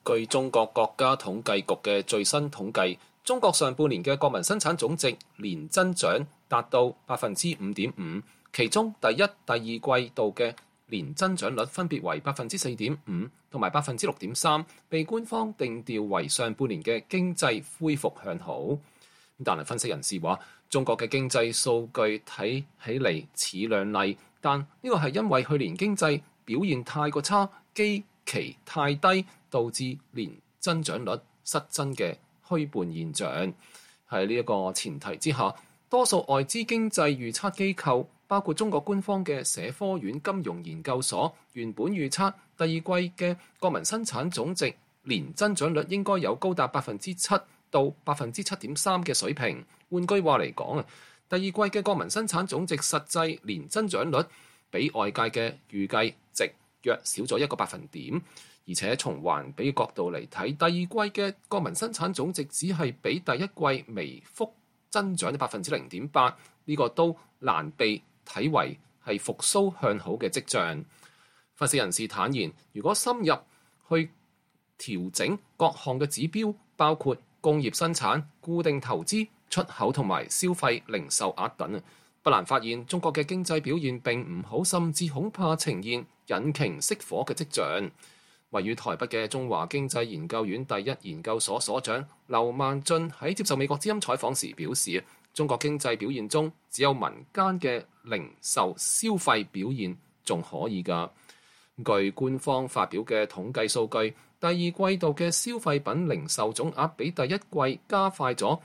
據中國國家統計局嘅最新統計，中國上半年嘅國民生產總值年增長達到 5.5%， 其中第一、第二季度嘅年增長率分別為 4.5% 同埋 6.3%， 被官方定調為上半年嘅經濟恢復向好。但係分析人士話，中國嘅經濟數據睇起嚟似亮麗，但呢個係因為去年經濟表現太過差，基期太低，導致年增長率失真嘅虛半現象。喺呢一個前提之下，多數外資經濟預測機構，包括中國官方嘅社科院金融研究所，原本預測第二季嘅國民生產總值年增長率應該有高達 7% 到 7.3% 嘅水平。換句話嚟講啊，第二季嘅國民生產總值實際年增長率比外界嘅預計值約少咗1個百分點，而且從環比角度嚟睇，第二季嘅國民生產總值只係比第一季微幅增長咗 0.8%， 呢個都難被睇為係復甦向好嘅跡象。分析人士坦言，如果深入去調整各項嘅指標，包括工業生產、固定投資、出口同埋消費零售額等，不難發現中國嘅經濟表現並唔好，甚至恐怕呈現引擎熄火嘅跡象。位於台北嘅中華經濟研究院第一研究所所長劉萬俊喺接受美國之音採訪時表示，中國經濟表現中只有民間嘅零售消費表現仲可以㗎。據官方發表嘅統計數據，第二季度嘅消費品零售總額比第一季加快咗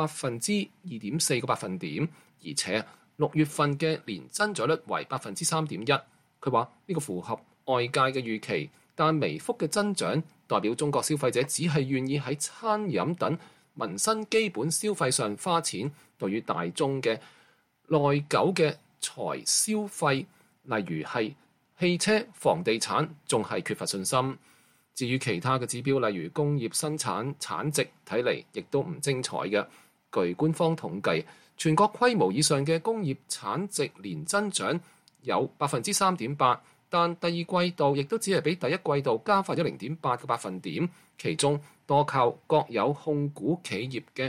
2.4個百分點，而且6月份嘅年增長率為 3.1%。佢話呢個符合外界嘅預期，但微幅嘅增長代表中國消費者只係願意喺餐飲等民生基本消費上花錢，對於大宗嘅耐久嘅財消費，例如係汽車、房地產，仲係缺乏信心。至於其他嘅指標，例如工業生產產值，睇嚟亦都唔精彩嘅。據官方統計，全國規模以上嘅工業產值年增長有 3.8%， 但第二季度亦都只係比第一季度加快咗 0.8個百分點，其中多靠國有控股企業嘅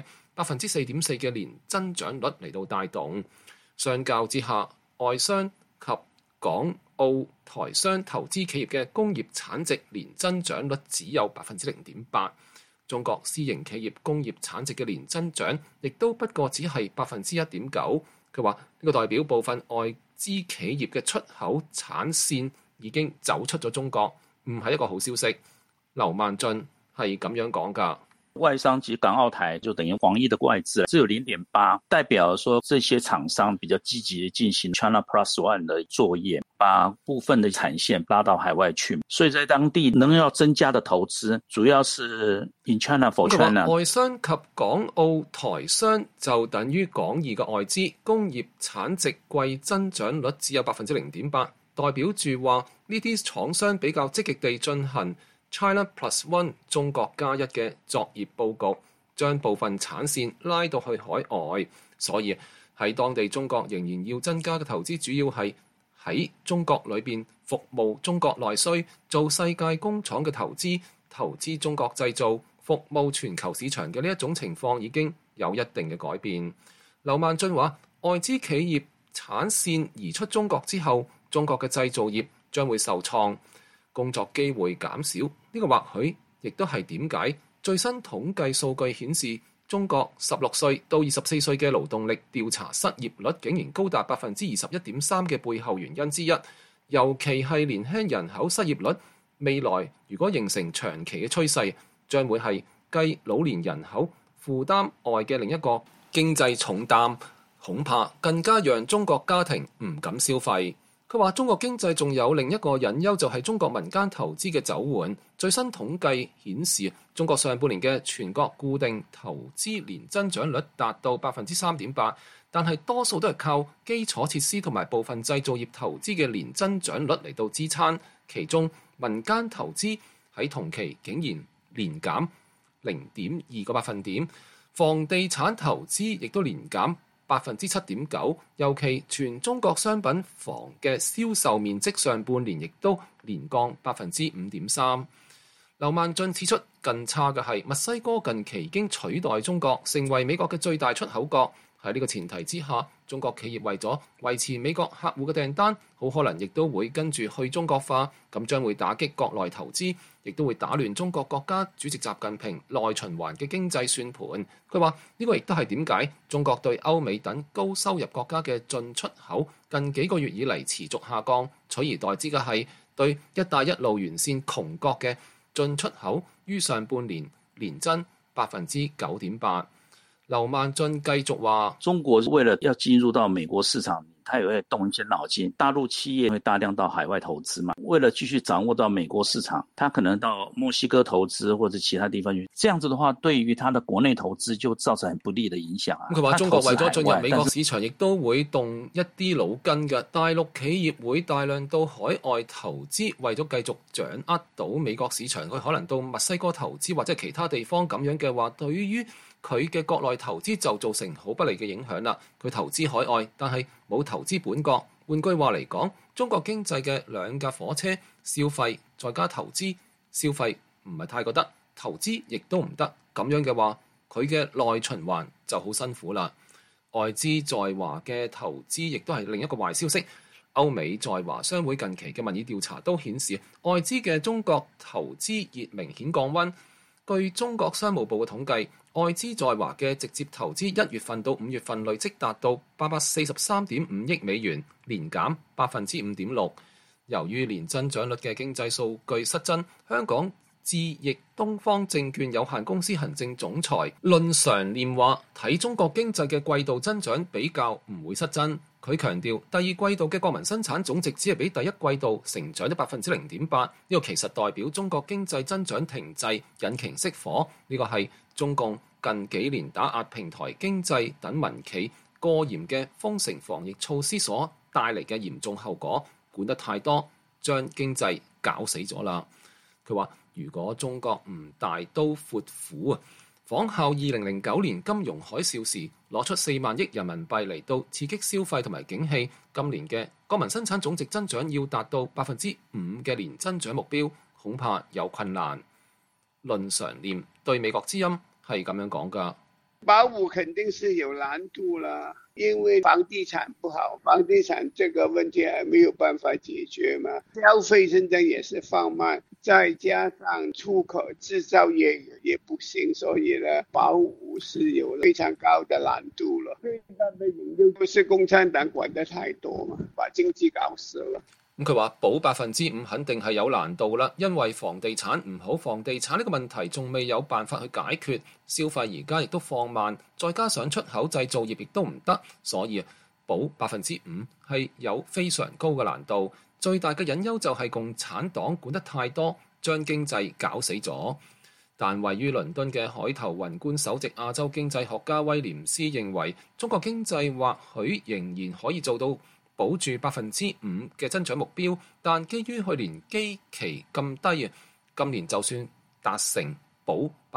4.4% 嘅年增長率嚟到帶動。相較之下，外商及港澳台商投資企業嘅工業產值年增長率只有 0.8%， 中國私營企業工業產值嘅年增長亦都不過只係 1.9%。佢話呢個代表部分外資企業嘅出口產線已經走出咗中國，唔係一個好消息。劉萬俊係咁樣講㗎。 外商及港澳台就等於廣義的外資只有 0.8%， 代表說這些廠商比較積極地進行 China Plus One 的作業，把部分的產線拉到海外去，所以在當地能要增加的投資主要是 in China for China。 外商及港澳台商就等於廣義嘅外資，工業產值季增長率只有 0.8%， 代表住話呢啲廠商比較積極地進行China Plus One 中國加一嘅作業佈局，將部分產線拉到去海外，所以喺當地中國仍然要增加嘅投資，主要係喺中國裏邊服務中國內需，做世界工廠嘅投資中國製造，服務全球市場嘅呢一種情況已經有一定嘅改變。劉萬俊話：外資企業產線移出中國之後，中國嘅製造業將會受創，工作機會減少。呢個或許亦都係點解最新統計數據顯示，中國16歲到24歲嘅勞動力調查失業率竟然高達 21.3% 嘅背後原因之一。尤其係年輕人口失業率，未來如果形成長期嘅趨勢，將會係繼老年人口負擔外嘅另一個經濟重擔，恐怕更加讓中國家庭唔敢消費。佢話中國經濟仲有另一個隱憂，就係中國民間投資嘅走緩。最新統計顯示，中國上半年嘅全國固定投資年增長率達到 3.8%， 但係多數都係靠基礎設施同埋部分製造業投資嘅年增長率嚟到支撐。其中民間投資喺同期竟然年減 0.2個百分點，房地產投資亦都年減 7.9%， 尤其全中國商品房嘅銷售面積上半年亦都連降 5.3%。 劉萬俊指出，更差嘅係墨西哥近期已經取代中國成為美國嘅最大出口國。喺呢個前提之下，中國企業為咗維持美國客戶嘅訂單，好可能亦都會跟住去中國化，咁將會打擊國內投資，亦都會打亂中國國家主席習近平內循環嘅經濟算盤。佢話呢個亦都係點解中國對歐美等高收入國家嘅進出口近幾個月以嚟持續下降，取而代之嘅係對一帶一路沿線窮國嘅進出口於上半年年增9.8%。劉萬俊繼續話： 中國為了要進入到美國市場，它也會動一些腦筋。大陸企業會大量到海外投資嘛，為了繼續掌握到美國市場，它可能到墨西哥投資或者其他地方去。這樣子的話，對於它的國內投資就造成很不利的影響啊。 佢話中國為咗進入美國市場，亦都會動一啲腦筋嘅。大陸企業會大量到海外投資，為咗繼續掌握到美國市場，佢可能到墨西哥投資或者其他地方咁樣嘅話，對於佢嘅國內投資就造成好不利嘅影響啦。佢投資海外，但係冇投資本國。換句話嚟講，中國經濟嘅兩架火車，消費再加投資，消費唔係太過得，投資亦都唔得。咁樣嘅話，佢嘅內循環就好辛苦啦。外資在華嘅投資亦都係另一個壞消息。歐美在華商會近期嘅民意調查都顯示，外資嘅中國投資熱明顯降溫。據中國商務部嘅統計，外資在華嘅直接投資1月份到5月份累積達到843.5億美元，年減5.6%。由於年增長率嘅經濟數據失真，香港智易東方證券有限公司行政總裁論常念話：睇中國經濟嘅季度增長比較唔會失真。佢強調，第二季度嘅國民生產總值只係比第一季度成長咗0.8%，呢個其實代表中國經濟增長停滯，引擎熄火。呢個係中共近幾年打壓平台經濟等民企過嚴嘅封城防疫措施所帶嚟嘅嚴重後果，管得太多，將經濟搞死咗啦。佢話：如果中國唔大刀闊斧啊，仿效2009年金融海嘯時攞出4萬億人民幣嚟到刺激消費同埋景氣，今年嘅國民生產總值增長要達到5%嘅年增長目標，恐怕有困難。論常念對美國之音係咁樣講㗎。 保五肯定是有難度啦，因為房地產不好，房地產這個問題還沒有辦法解決嘛。消費現在也是放慢，再加上出口製造業也不行，所以呢，保五是有非常高的難度了。最大的原因就是共產黨管得太多嘛，把經濟搞死了。 咁佢話保5%肯定係有難度啦，因為房地產唔好，房地產呢個問題仲未有辦法去解決，消費而家亦都放慢，再加上出口製造業亦都唔得，所以保5%係有非常高嘅難度。最大嘅隱憂就係共產黨管得太多，將經濟搞死咗。但位於倫敦嘅海頭宏觀首席亞洲經濟學家威廉斯認為，中國經濟或許仍然可以做到保住5%嘅增長目標，但基於去年基期咁低啊，今年就算達成保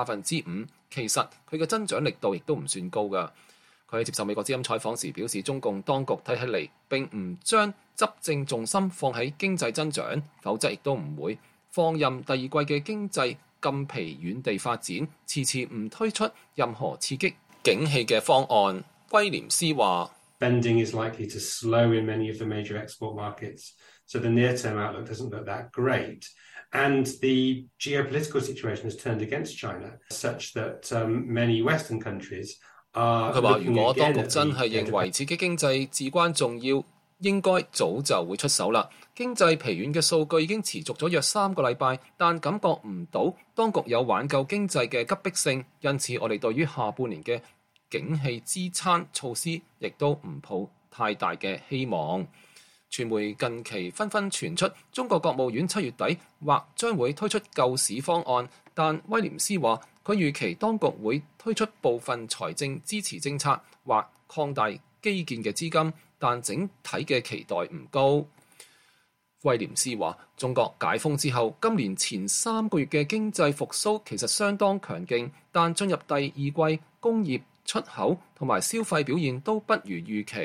5%，其實佢嘅增長力度亦都唔算高㗎。佢喺接受美國之音採訪時表示，中共當局睇起嚟並唔將執政重心放喺經濟增長，否則亦都唔會放任第二季嘅經濟咁疲軟地發展，遲遲唔推出任何刺激景氣嘅方案。威廉斯話 Spending is likely to slow in many of the major export markets, so the near-term outlook doesn't look that great. And the geopolitical situation has turned against China, such that many Western countries are. 佢話：如果當局真係認為刺激經濟至關重要，應該早就會出手啦。經濟疲軟嘅數據已經持續咗約3個禮拜，但感覺唔到當局有挽救經濟嘅急迫性，因此我哋對於下半年嘅景氣支撐措施亦都唔抱太大嘅希望。傳媒近期紛紛傳出中國國務院7月底或將會推出救市方案，但威廉斯話佢預期當局會推出部分財政支持政策或擴大基建嘅資金，但整體嘅期待唔高。威廉斯話中國解封之後，今年前3個月嘅經濟復甦其實相當強勁，但進入第二季工業出口同埋消費表現都不如預期。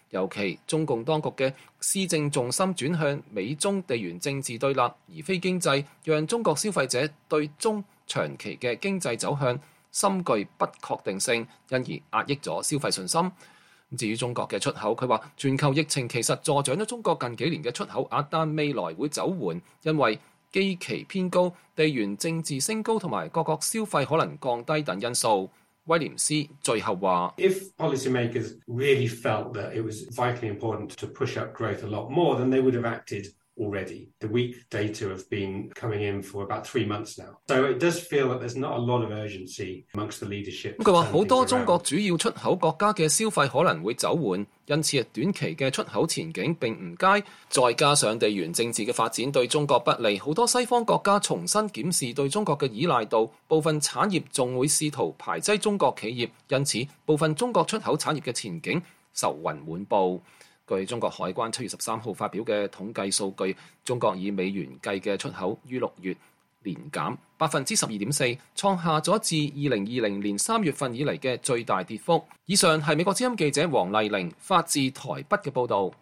尤其中共當局嘅施政重心轉向美中地緣政治對立，而非經濟，讓中國消費者對中長期嘅經濟走向深具不確定性，因而壓抑咗消費信心。至於中國嘅出口，佢話全球疫情其實助長咗中國近幾年嘅出口額，但未來會走緩，因為基期偏高、地緣政治升高同埋各國消費可能降低等因素。威廉斯最後話 If policymakers really felt that it was vitally important to push up growth a lot more, then they would have acted already. The weak data have been coming in for about 3 months now. So it does feel that there's not a lot of urgency amongst the leadership. 佢話好多中國主要出口國家嘅消費可能會走緩，因此短期嘅出口前景並唔佳。再加上地緣政治嘅發展對中國不利，好多西方國家重新檢視對中國嘅依賴度，部分產業仲會試圖排擠中國企業，因此部分中國出口產業嘅前景愁雲滿布。據中國海關7月13號發表嘅統計數據，中國以美元計嘅出口於6月年減12.4%，創下咗自2020年3月份以嚟嘅最大跌幅。以上係美國之音記者黃麗玲發自台北嘅報導。